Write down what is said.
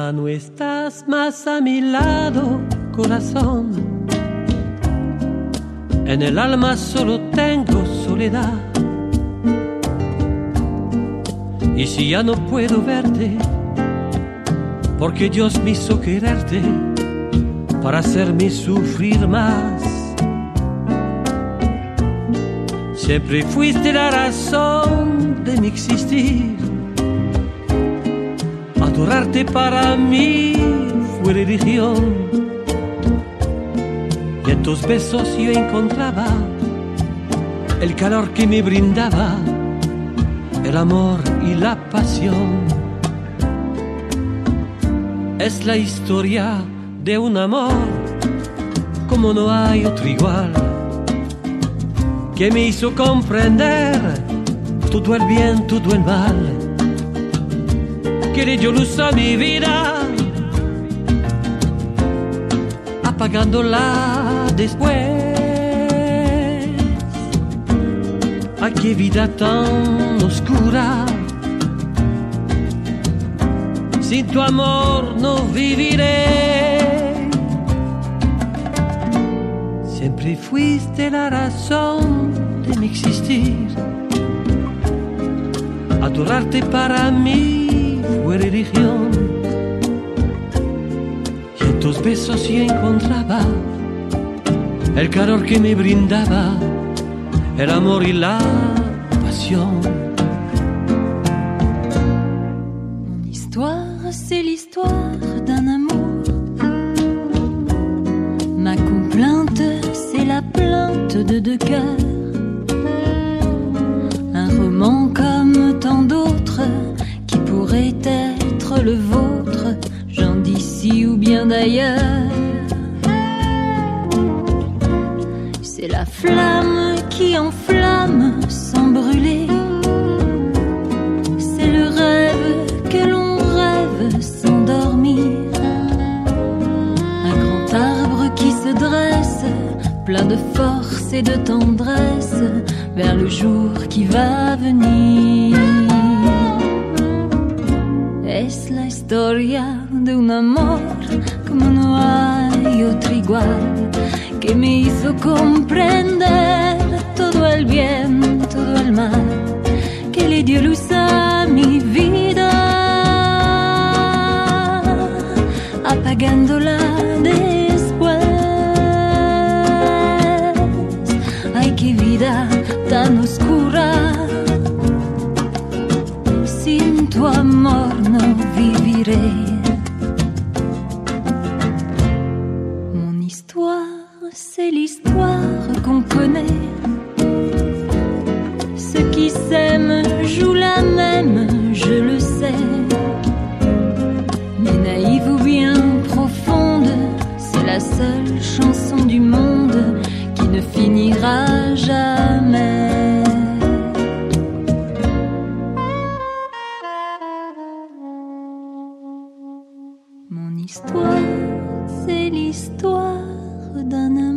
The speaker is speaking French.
Ya no estás más a mi lado, corazón. En el alma solo tengo soledad. Y si ya no puedo verte, porque Dios me hizo quererte para hacerme sufrir más. Siempre fuiste la razón de mi existir. Adorarte para mí fue religión. Y en tus besos yo encontraba el calor que me brindaba el amor y la pasión. Es la historia de un amor como no hay otro igual, que me hizo comprender todo el bien, todo el mal, que le dio luz a mi vida, apagándola después. Ay, qué vida tan oscura, sin tu amor no viviré. Siempre fuiste la razón de mi existir. Adorarte para mí fue religión. Y en tus besos yo encontraba el calor que me brindaba el amor y la pasión. Mon histoire, c'est l'histoire d'un amour. Ma complainte, c'est la plainte de deux cœurs. Un roman comme tant d'autres qui pourrait être le vôtre, gens d'ici ou bien d'ailleurs. C'est la flamme qui enflamme sans brûler. C'est le rêve que l'on rêve sans dormir. Un grand arbre qui se dresse, plein de force et de tendresse, vers le jour qui va venir. Es la historia de un amor como no hay otro igual, que me hizo comprender todo el bien, todo el mal, que le dio luz a mi vida, apagándola después. Ay, qué vida tan oscura, sin tu amor no viviré. C'est l'histoire qu'on connaît. Ceux qui s'aiment jouent la même, je le sais. Mais naïve ou bien profonde, c'est la seule chanson du monde qui ne finira jamais. Mon histoire, c'est l'histoire d'un